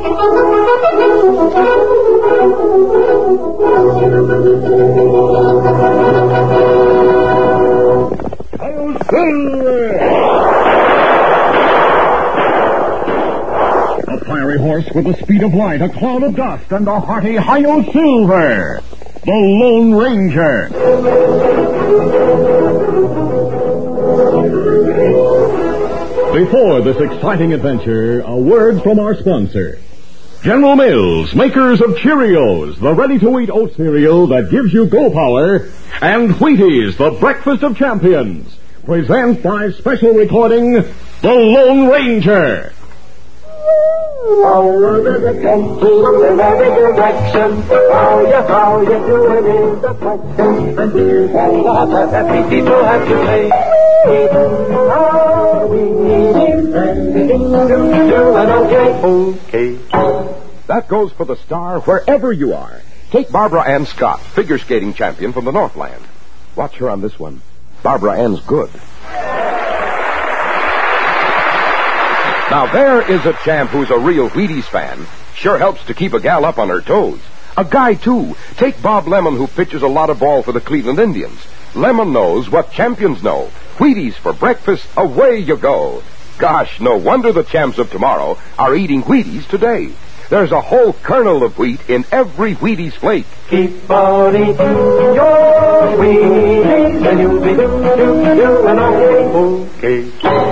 A fiery horse with the speed of light, a cloud of dust, and a hearty Hi-Yo Silver, the Lone Ranger. Before this exciting adventure, a word from our sponsor. General Mills, makers of Cheerios, the ready-to-eat oat cereal that gives you go power, and Wheaties, the breakfast of champions, present by special recording, The Lone Ranger. Over the country in every direction, how you doing in the question? And here's a lot of happy people have to say. How we Okay. That goes for the star wherever you are. Take Barbara Ann Scott, figure skating champion from the Northland. Watch her on this one. Barbara Ann's good. Now there is a champ who's a real Wheaties fan. Sure helps to keep a gal up on her toes. A guy, too. Take Bob Lemon, who pitches a lot of ball for the Cleveland Indians. Lemon knows what champions know. Wheaties for breakfast, away you go. Gosh, no wonder the champs of tomorrow are eating Wheaties today. There's a whole kernel of wheat in every Wheaties flake. Keep on eating your Wheaties, and you'll be doing okay.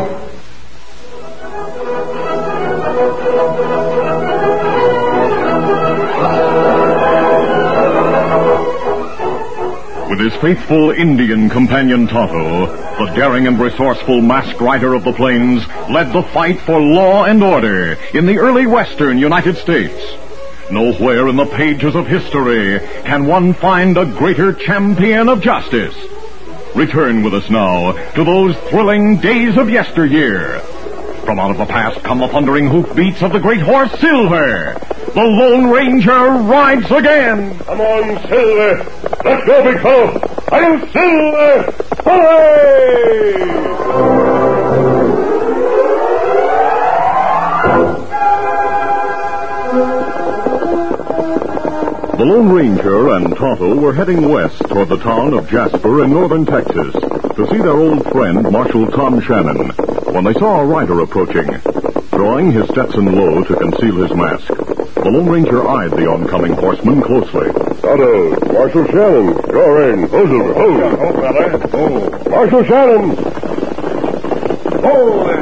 With his faithful Indian companion Tonto, the daring and resourceful masked rider of the plains led the fight for law and order in the early western United States. Nowhere in the pages of history can one find a greater champion of justice. Return with us now to those thrilling days of yesteryear. From out of the past come the thundering hoofbeats of the great horse Silver. The Lone Ranger rides again. Come on, Silver. Let's go, big fellow. I'm Silver. Hooray! The Lone Ranger and Tonto were heading west toward the town of Jasper in northern Texas to see their old friend, Marshal Tom Shannon, when they saw a rider approaching. Drawing his Stetson low to conceal his mask, the Lone Ranger eyed the oncoming horseman closely. Tonto, Marshal Shannon, draw rein. Hold, Silver, hold. Oh, fella. Oh. Marshal Shannon. Oh,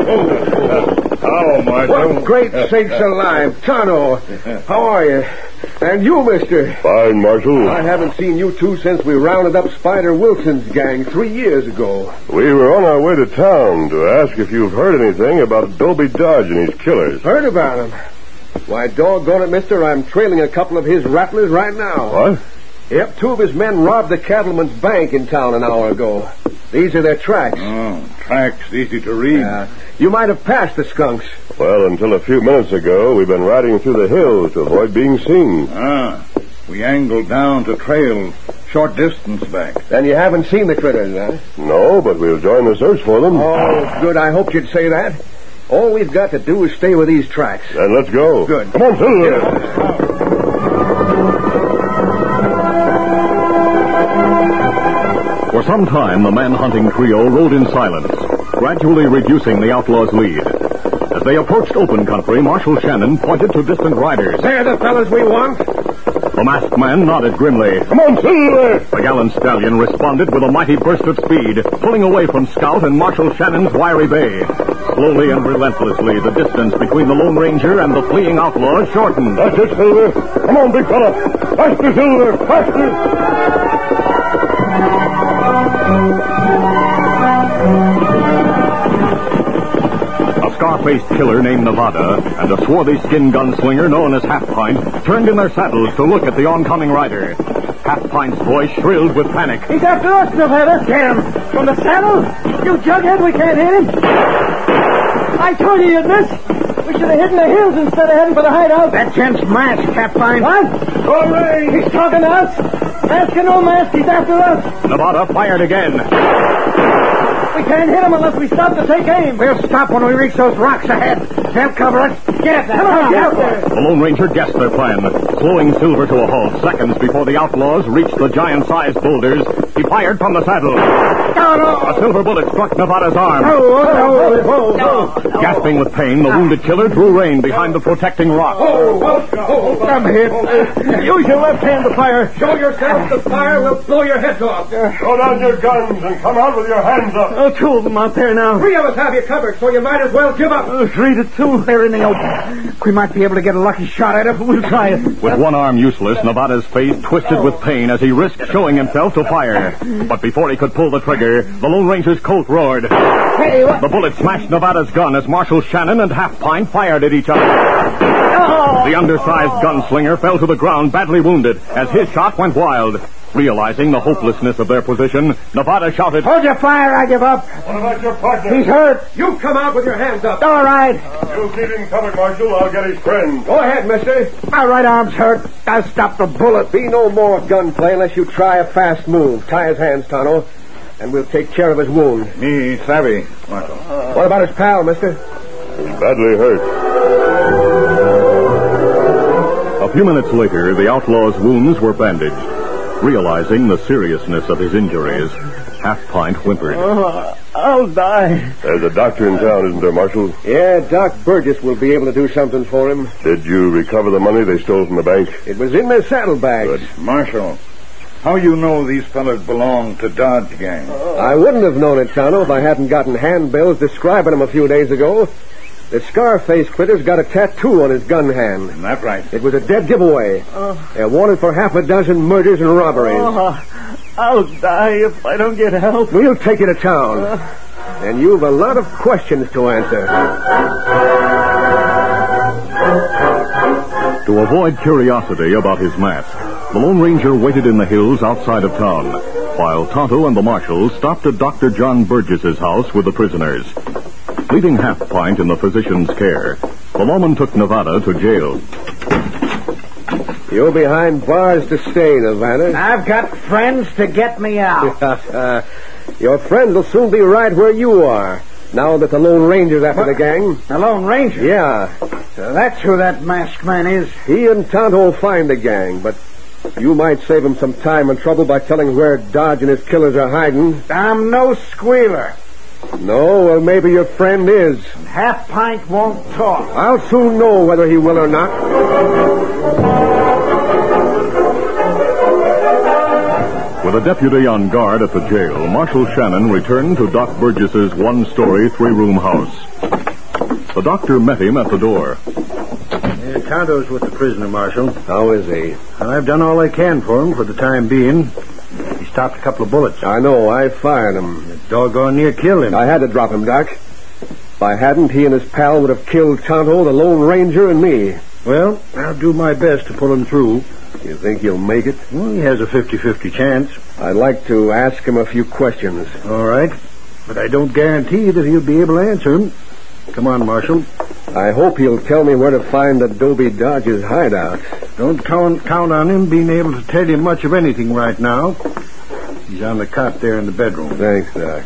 oh, Marshal. What great sakes alive. Tonto, how are you? And you, mister? Fine, Marshal. I haven't seen you two since we rounded up Spider Wilson's gang 3 years ago. We were on our way to town to ask if you've heard anything about Dobie Dodge and his killers. Heard about him? Why, doggone it, mister, I'm trailing a couple of his rattlers right now. What? Yep, 2 of his men robbed the cattleman's bank in town an hour ago. These are their tracks. Oh, tracks easy to read. You might have passed the skunks. Well, until a few minutes ago, we've been riding through the hills to avoid being seen. We angled down to trail short distance back. Then you haven't seen the critters, huh? No, but we'll join the search for them. Oh, good. I hoped you'd say that. All we've got to do is stay with these tracks. Then let's go. Good. Come on, Silver. For some time, the man-hunting trio rode in silence, gradually reducing the outlaws' lead. As they approached open country, Marshal Shannon pointed to distant riders. They're the fellas we want. The masked man nodded grimly. Come on, Silver. The gallant stallion responded with a mighty burst of speed, pulling away from Scout and Marshal Shannon's wiry bay. Slowly and relentlessly, the distance between the Lone Ranger and the fleeing outlaws shortened. That's it, Silver. Come on, big fella. Faster, Silver. Faster. A scar-faced killer named Nevada and a swarthy skin gunslinger known as Half Pint turned in their saddles to look at the oncoming rider. Half Pint's voice shrilled with panic. He's after us, Nevada. Get him! From the saddle? You jughead, we can't hit him. I told you you'd miss. We should have hidden the hills instead of heading for the hideout. That gent's masked, Half Pint. What? Hooray! He's talking to us. Mask or no mask, he's after us. Nevada fired again. We can't hit them unless we stop to take aim. We'll stop when we reach those rocks ahead. They'll cover us. Get up there. Come on, get up there. The Lone Ranger guessed their plan. Slowing Silver to a halt seconds before the outlaws reached the giant-sized boulders, he fired from the saddle. A silver bullet struck Nevada's arm. Gasping with pain, the wounded killer drew rein behind the protecting rock. Come here. Use your left hand to fire. Show yourself to fire. We'll blow your heads off. Throw down your guns and come out with your hands up. Oh, two of them out there now. 3 of us have you covered, so you might as well give up. 3 to 2. They're in the open. We might be able to get a lucky shot at it. We'll try it. With one arm useless, Nevada's face twisted with pain as he risked showing himself to fire. But before he could pull the trigger, the Lone Ranger's Colt roared. Hey, what? The bullet smashed Nevada's gun as Marshal Shannon and Half Pint fired at each other. The undersized gunslinger fell to the ground badly wounded as his shot went wild. Realizing the hopelessness of their position, Nevada shouted, Hold your fire, I give up. What about your partner? He's hurt. You come out with your hands up. All right. You keep him covered, Marshal. I'll get his friend. Go ahead, mister. My right arm's hurt. I'll stop the bullet. Be no more gunplay unless you try a fast move. Tie his hands, Tonto, and we'll take care of his wound. Me savvy, Marshal. What about his pal, mister? He's badly hurt. A few minutes later, the outlaw's wounds were bandaged. Realizing the seriousness of his injuries, Half Pint whimpered. I'll die. There's a doctor in town, isn't there, Marshal? Yeah, Doc Burgess will be able to do something for him. Did you recover the money they stole from the bank? It was in their saddlebags. Good. Marshal, how you know these fellas belong to Dodge gang? I wouldn't have known it, Tonto, if I hadn't gotten handbills describing him a few days ago. The Scarface critter's got a tattoo on his gun hand. Isn't that right? It was a dead giveaway. They're wanted for 6 murders and robberies. I'll die if I don't get help. We'll take you to town. And you've a lot of questions to answer. To avoid curiosity about his mask, the Lone Ranger waited in the hills outside of town, while Tonto and the marshals stopped at Dr. John Burgess's house with the prisoners. Leaving Half Pint in the physician's care, the lawman took Nevada to jail. You're behind bars to stay, Nevada. I've got friends to get me out. Your friends will soon be right where you are, now that the Lone Ranger's after the gang. The Lone Ranger? Yeah. So that's who that masked man is. He and Tonto will find the gang, but you might save him some time and trouble by telling where Dodge and his killers are hiding. I'm no squealer. No, well, maybe your friend is. Half Pint won't talk. I'll soon know whether he will or not. With a deputy on guard at the jail, Marshal Shannon returned to Doc Burgess's one-story, 3-room house. The doctor met him at the door. Tonto's with the prisoner, Marshal. How is he? I've done all I can for him for the time being. He stopped a couple of bullets. I know. I fired him. Doggone near killed him. I had to drop him, Doc. If I hadn't, he and his pal would have killed Tonto, the Lone Ranger, and me. Well, I'll do my best to pull him through. You think he'll make it? Well, he has a 50-50 chance. I'd like to ask him a few questions. All right. But I don't guarantee that he'll be able to answer them. Come on, Marshal. I hope he'll tell me where to find Adobe Dodge's hideout. Don't count on him being able to tell you much of anything right now. He's on the cot there in the bedroom. Thanks, Doc.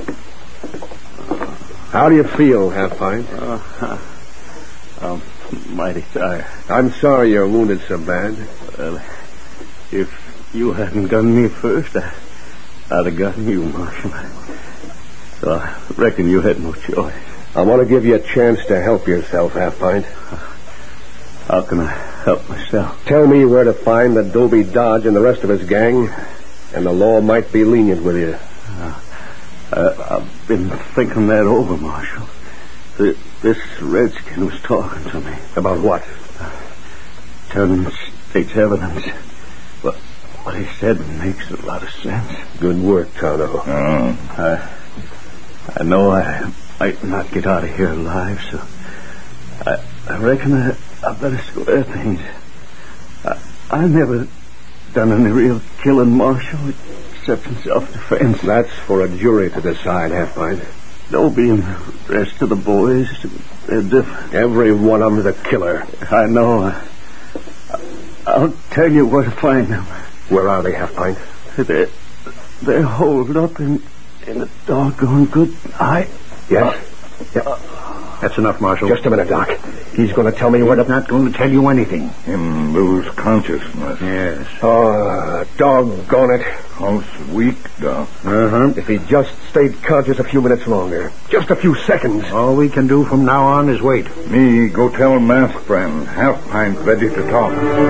How do you feel, Half Pint? I'm mighty tired. I'm sorry you're wounded so bad. Well, if you hadn't gotten me first, I'd have gotten you, Marshal. So I reckon you had no choice. I want to give you a chance to help yourself, Half Pint. How can I help myself? Tell me where to find Adobe Dodge and the rest of his gang, and the law might be lenient with you. I've been thinking that over, Marshal. This redskin was talking to me. About what? Turning state's evidence. But what he said makes a lot of sense. Good work, Tonto. I know I might not get out of here alive, so I reckon I better square things. I never done any real killing, Marshal, except in self-defense. That's for a jury to decide, Half Pint. Dobie and the rest of the boys, they're different. Every one of them's a killer. I know. I'll tell you where to find them. Where are they, Half Pint? They're holed up in in a doggone good eye. Yes? That's enough, Marshal. Just a minute, Doc. He's going to tell me where to... He's not going to tell you anything. Him lose consciousness. Yes. Oh, doggone it. How's weak, Doc? Uh-huh. If he just stayed conscious a few minutes longer. Just a few seconds. All we can do from now on is wait. Me, go tell Masked Friend. Half Pint ready to talk.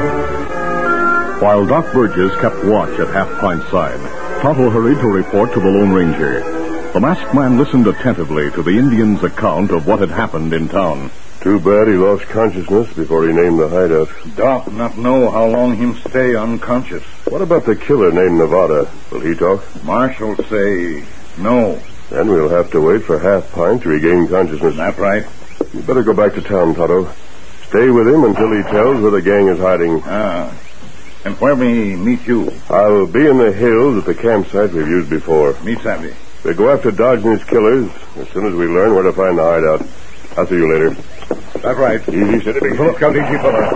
While Doc Burgess kept watch at Half Pint's side, Tonto hurried to report to the Lone Ranger. The masked man listened attentively to the Indian's account of what had happened in town. Too bad he lost consciousness before he named the hideout. Doc not know how long him stay unconscious. What about the killer named Nevada? Will he talk? Marshal say no. Then we'll have to wait for Half Pint to regain consciousness. That right? You better go back to town, Tonto. Stay with him until he tells where the gang is hiding. And where we meet you? I'll be in the hills at the campsite we've used before. Me savvy. We'll go after Dodge and his killers as soon as we learn where to find the hideout. I'll see you later. That's right. Easy, steady, big fella. Look out, easy, fella.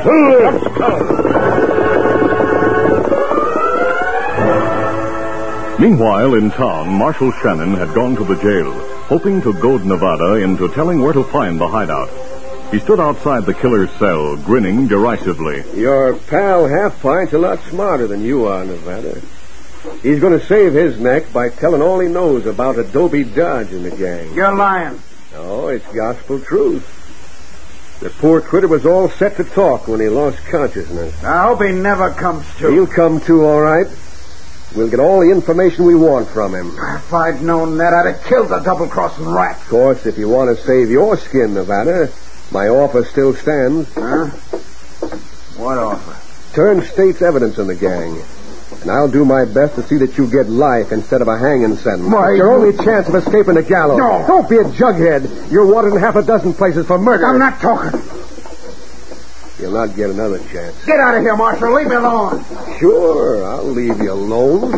Meanwhile, in town, Marshal Shannon had gone to the jail, hoping to goad Nevada into telling where to find the hideout. He stood outside the killer's cell, grinning derisively. Your pal Half Pint's a lot smarter than you are, Nevada. He's going to save his neck by telling all he knows about Adobe Dodge and the gang. You're lying. No, it's gospel truth. The poor critter was all set to talk when he lost consciousness. I hope he never comes to. He'll come to, all right. We'll get all the information we want from him. If I'd known that, I'd have killed the double-crossing rat. Of course, if you want to save your skin, Nevada, my offer still stands. Huh? What offer? Turn state's evidence on the gang. And I'll do my best to see that you get life instead of a hanging sentence. Why, it's your only chance of escaping the gallows. No. Don't be a jughead. You're wanted in half a dozen places for murder. I'm not talking. You'll not get another chance. Get out of here, Marshal. Leave me alone. Sure, I'll leave you alone.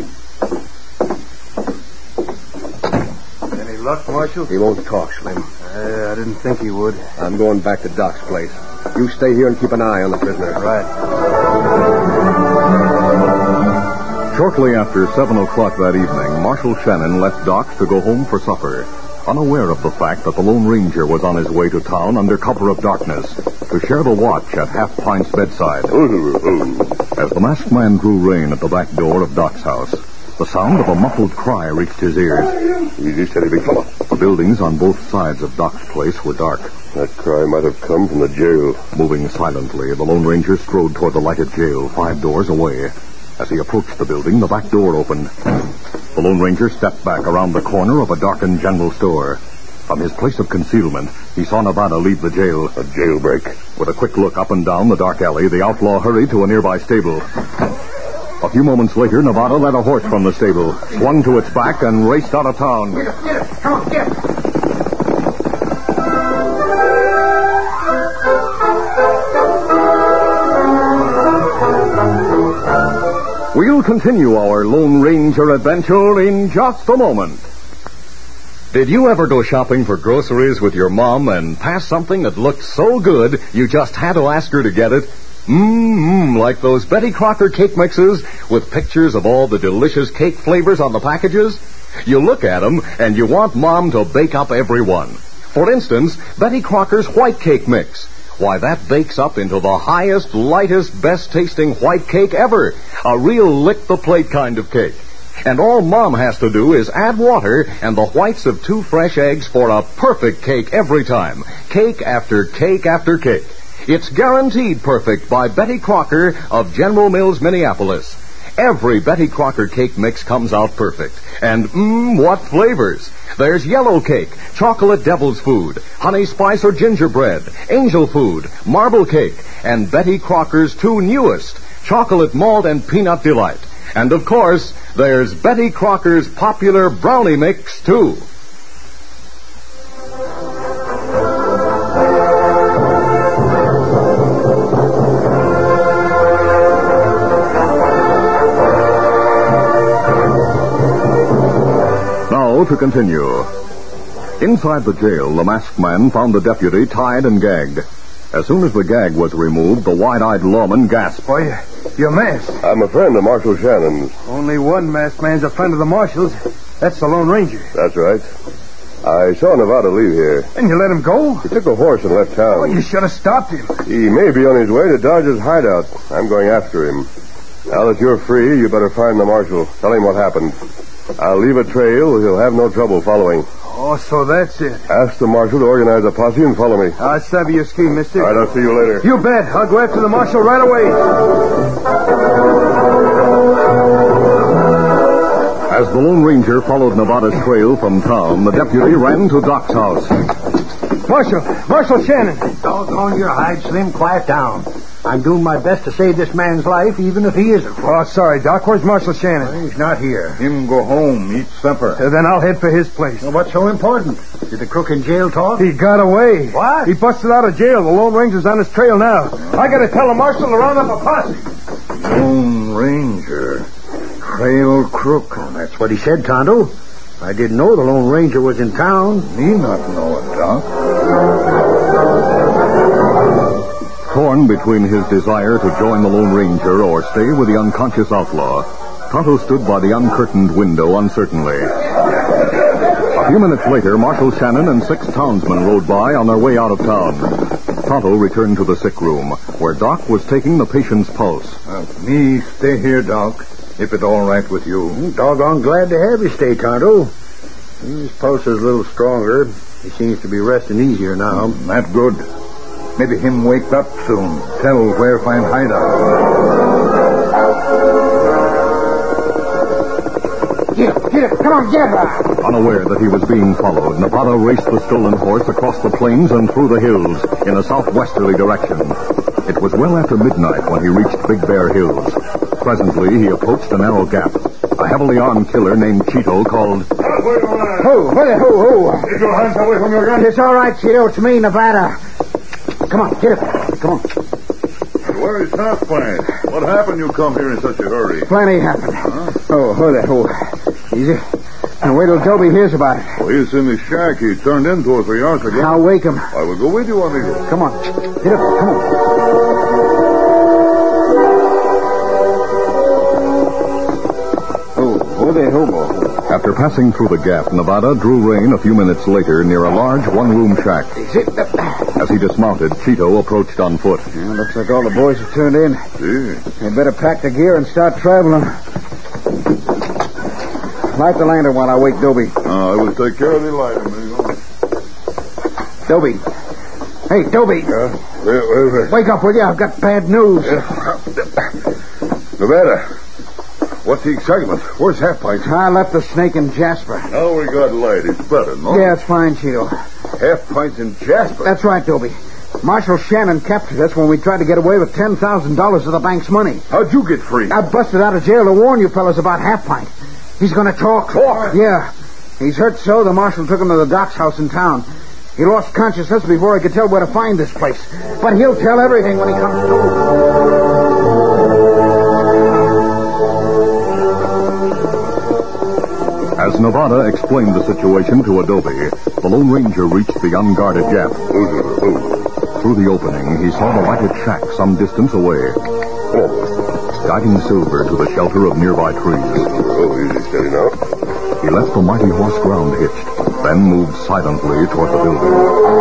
Any luck, Marshal? He won't talk, Slim. I didn't think he would. I'm going back to Doc's place. You stay here and keep an eye on the prisoner. Right. Shortly after 7 o'clock that evening, Marshal Shannon left Doc's to go home for supper, unaware of the fact that the Lone Ranger was on his way to town under cover of darkness to share the watch at Half Pint's bedside. As the masked man drew rein at the back door of Doc's house, the sound of a muffled cry reached his ears. Easy, steady, big fella. The buildings on both sides of Doc's place were dark. That cry might have come from the jail. Moving silently, the Lone Ranger strode toward the lighted jail 5 doors away. As he approached the building, the back door opened. The Lone Ranger stepped back around the corner of a darkened general store. From his place of concealment, he saw Nevada leave the jail. A jailbreak. With a quick look up and down the dark alley, the outlaw hurried to a nearby stable. A few moments later, Nevada led a horse from the stable, swung to its back, and raced out of town. Get it. Come on, get it. We'll continue our Lone Ranger adventure in just a moment. Did you ever go shopping for groceries with your mom and pass something that looked so good you just had to ask her to get it? Like those Betty Crocker cake mixes with pictures of all the delicious cake flavors on the packages? You look at them and you want Mom to bake up every one. For instance, Betty Crocker's white cake mix. Why, that bakes up into the highest, lightest, best-tasting white cake ever. A real lick-the-plate kind of cake. And all Mom has to do is add water and the whites of 2 fresh eggs for a perfect cake every time. Cake after cake after cake. It's guaranteed perfect by Betty Crocker of General Mills, Minneapolis. Every Betty Crocker cake mix comes out perfect. And, what flavors! There's yellow cake, chocolate devil's food, honey spice or gingerbread, angel food, marble cake, and Betty Crocker's 2 newest, chocolate malt and peanut delight. And, of course, there's Betty Crocker's popular brownie mix, too. To continue. Inside the jail, the masked man found the deputy tied and gagged. As soon as the gag was removed, the wide-eyed lawman gasped. Why, you're masked. I'm a friend of Marshal Shannon's. Only one masked man's a friend of the marshal's. That's the Lone Ranger. That's right. I saw Nevada leave here. And you let him go? He took a horse and left town. Oh, you should have stopped him. He may be on his way to Dodge's hideout. I'm going after him. Now that you're free, you better find the marshal. Tell him what happened. I'll leave a trail. He'll have no trouble following. Oh, so that's it. Ask the marshal to organize a posse and follow me. I'll savvy your scheme, mister. All right, I'll see you later. You bet. I'll go after the marshal right away. As the Lone Ranger followed Nevada's trail from town, the deputy ran to Doc's house. Marshal Shannon. Doggone your hide, Slim. Quiet down. I'm doing my best to save this man's life, even if he isn't. Oh, sorry, Doc. Where's Marshal Shannon? He's not here. Him go home, eat supper. Then I'll head for his place. Well, what's so important? Did the crook in jail talk? He got away. What? He busted out of jail. The Lone Ranger's on his trail now. I gotta tell the marshal to round up a posse. Lone Ranger. Trail crook. Oh, that's what he said, Tonto. I didn't know the Lone Ranger was in town. Me not know it, Doc. Torn between his desire to join the Lone Ranger or stay with the unconscious outlaw, Tonto stood by the uncurtained window uncertainly. A few minutes later, Marshal Shannon and 6 townsmen rode by on their way out of town. Tonto returned to the sick room, where Doc was taking the patient's pulse. Me stay here, Doc, if it's all right with you. Doggone glad to have you stay, Tonto. His pulse is a little stronger. He seems to be resting easier now. That good. Maybe him wake up soon. Tell where find hideout. Get it. Come on, get her. Unaware that he was being followed, Nevada raced the stolen horse across the plains and through the hills in a southwesterly direction. It was well after midnight when he reached Big Bear Hills. Presently, he approached a narrow gap. A heavily armed killer named Cheeto called... Ho! Get your hands away from your gun. It's all right, Cheeto. It's me, Nevada. Come on, get it. Come on. Where is Half-Pint? What happened you come here in such a hurry? Plenty happened. Oh, easy. Now wait till Dobie hears about it. Well, he's in the shack he turned in 2 or 3 hours ago. I'll wake him. I will go with you, amigo. Come on. Get up. Come on. Hobo. After passing through the gap, Nevada drew rein a few minutes later near a large one-room shack. As he dismounted, Cheeto approached on foot. Yeah, looks like all the boys have turned in. See. They better pack the gear and start traveling. Light the lantern while I wake Dobie. I will take care of the light, amigo. Dobie. Hey, Dobie. Wake up, will you? I've got bad news. Nevada. What's the excitement? Where's Half-Pint? I left the Snake in Jasper. Now we got light. It's better, no? Yeah, it's fine, Cheeto. Half-Pint's in Jasper? That's right, Dobie. Marshal Shannon captured us when we tried to get away with $10,000 of the bank's money. How'd you get free? I busted out of jail to warn you fellas about Half-Pint. He's going to talk. Talk? Yeah. He's hurt so the marshal took him to the Doc's house in town. He lost consciousness before he could tell where to find this place. But he'll tell everything when he comes to. As Nevada explained the situation to Adobe, the Lone Ranger reached the unguarded gap. Through the opening, he saw the lighted shack some distance away. Guiding Silver to the shelter of nearby trees. Easy, steady now. He left the mighty horse ground hitched, then moved silently toward the building.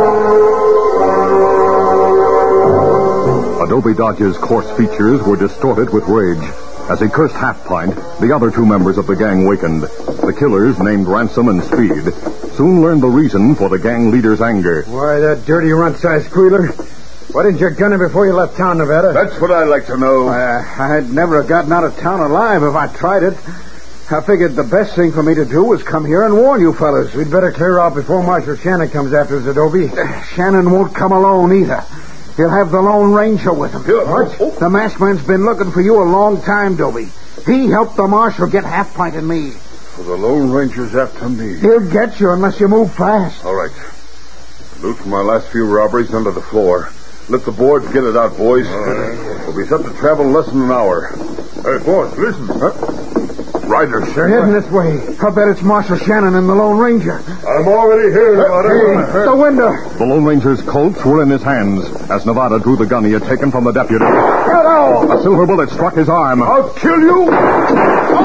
Adobe Dodge's coarse features were distorted with rage. As he cursed Half-Pint, the other 2 members of the gang wakened. The killers, named Ransom and Speed, soon learned the reason for the gang leader's anger. Why, that dirty runt-sized squealer. Why didn't you gun him before you left town, Nevada? That's what I'd like to know. I'd never have gotten out of town alive if I tried it. I figured the best thing for me to do was come here and warn you fellas. We'd better clear out before Marshal Shannon comes after us, Adobe. Shannon won't come alone either. He'll have the Lone Ranger with him. What? The masked man's been looking for you a long time, Dobie. He helped the marshal get Half-Pint and me. So the Lone Ranger's after me. He'll get you unless you move fast. All right. Loot from my last few robberies under the floor. Let the boards get it out, boys. We'll be set to travel in less than an hour. Hey, boys, listen. Riders. They're heading this way. I'll bet it's Marshal Shannon and the Lone Ranger. I'm already here, Nevada. The window. The Lone Ranger's Colts were in his hands as Nevada drew the gun he had taken from the deputy. Hello. A silver bullet struck his arm. I'll kill you!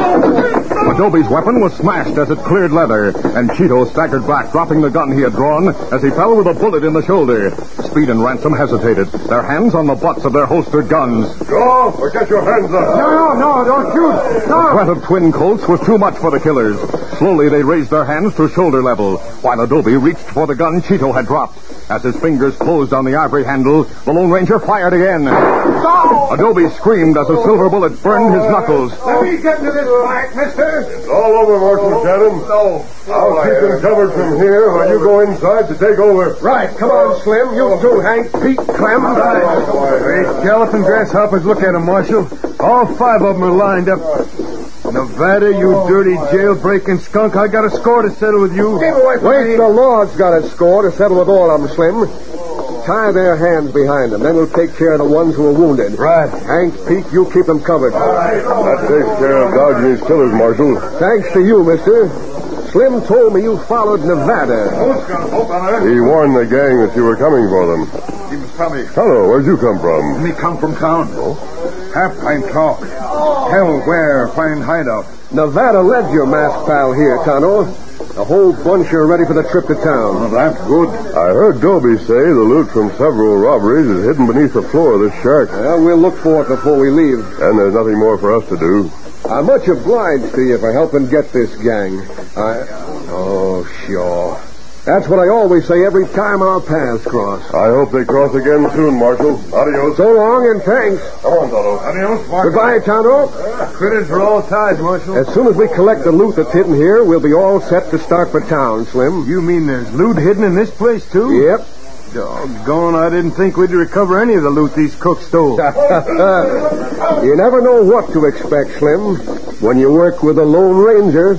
Adobe's weapon was smashed as it cleared leather, and Cheeto staggered back, dropping the gun he had drawn as he fell with a bullet in the shoulder. Speed and Ransom hesitated, their hands on the butts of their holstered guns. Go, or get your hands up. No, don't shoot. The threat of twin Colts was too much for the killers. Slowly they raised their hands to shoulder level, while Adobe reached for the gun Cheeto had dropped. As his fingers closed on the ivory handle, the Lone Ranger fired again. Stop! Adobe screamed as a silver bullet burned his knuckles. Let me get into this fight, mister. It's all over, Marshal Shannon. No. I'll keep them covered from here while you go inside to take over. Right, come on, Slim. You too, Hank, Pete, Clem. Hey, Skeleton Grasshoppers, look at them, Marshal. All 5 of them are lined up. Nevada, you dirty jailbreaking skunk. I got a score to settle with you. Wait, the law's got a score to settle with all of them, Slim. Tie their hands behind them. Then we'll take care of the ones who are wounded. Right. Hank, Pete, you keep them covered. That takes care of dodging these killers, Marshal. Thanks to you, mister. Slim told me you followed Nevada. He warned the gang that you were coming for them. He was coming. Hello, where'd you come from? Me come from town. Half pint talk. Hell, where? Find hideout. Nevada led your masked pal here, Tonto. The whole bunch are ready for the trip to town. Oh, that's good. I heard Dobie say the loot from several robberies is hidden beneath the floor of this shack. Well, we'll look for it before we leave. And there's nothing more for us to do. I'm much obliged to you for helping get this gang. Oh, sure. That's what I always say every time our paths cross. I hope they cross again soon, Marshal. Adios. So long and thanks. Come on, Tonto. Adios, Marshal. Goodbye, Tonto. Critters for all tides, Marshal. As soon as we collect the loot that's hidden here, we'll be all set to start for town, Slim. You mean there's loot hidden in this place, too? Yep. Doggone, I didn't think we'd recover any of the loot these cooks stole. You never know what to expect, Slim, when you work with the Lone Ranger.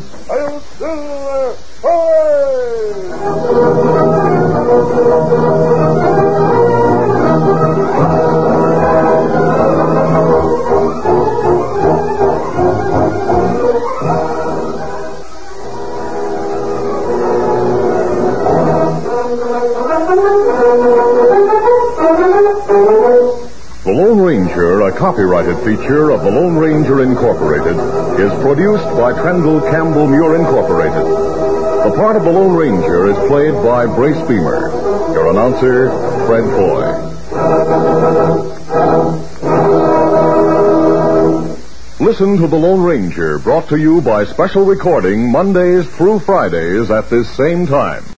The Lone Ranger, a copyrighted feature of the Lone Ranger Incorporated, is produced by Trendle Campbell Muir Incorporated. The part of the Lone Ranger is played by Brace Beamer. Your announcer, Fred Foy. Listen to The Lone Ranger, brought to you by special recording Mondays through Fridays at this same time.